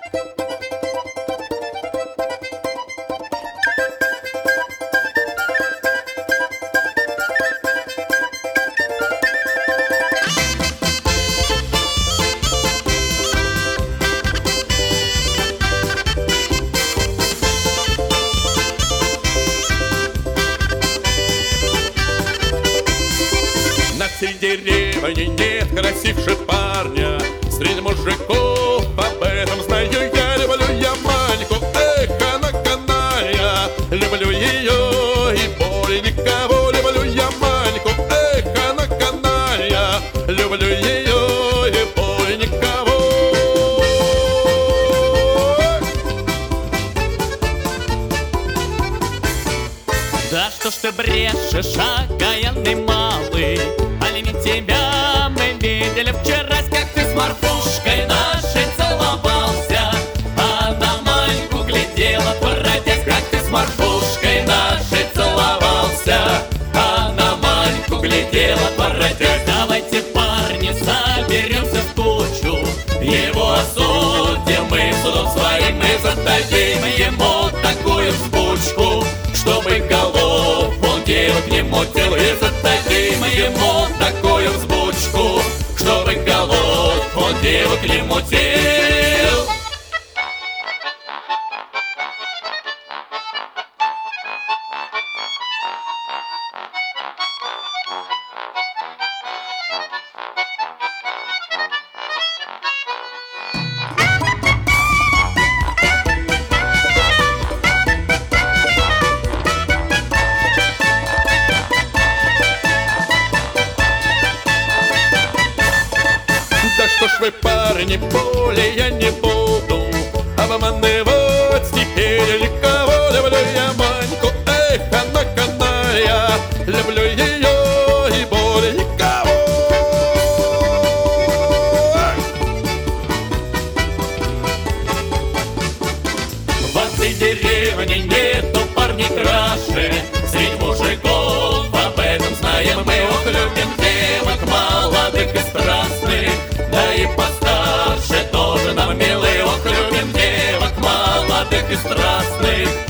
На всей деревне нет красивше парня. Среди мужиков об этом знаю я. Люблю я Маньку, эх, она каналья. Люблю ее и более никого. Люблю я Маньку, эх, она каналья. Люблю ее и более никого. Да что ж ты брешешь, окаянный малый? Али не тебя мы видели вчера, как ты с морфушкой нашей целовался, а на Маньку глядела, отвратясь, как ты с морфушкой нашей целовался, а на Маньку глядела, отвратясь. Давайте, парни, соберемся в кучу, его осудим мы судом своим, мы зададим ему такую взбучку, чтобы голов он девок не мутил, и зададим ему такую взбучку, чтобы голов он девок не мутил. Да что ж вы, парни, более я не буду обманывать теперь никого. Люблю я Маньку, эх, она каналья. Люблю ее и более никого. В этой деревне нету парней краше, среди мужиков об этом знаем мы. Ох, любим девок молодых и страстных, да и постарше тоже нам милые. Ох, любим девок молодых и страстных,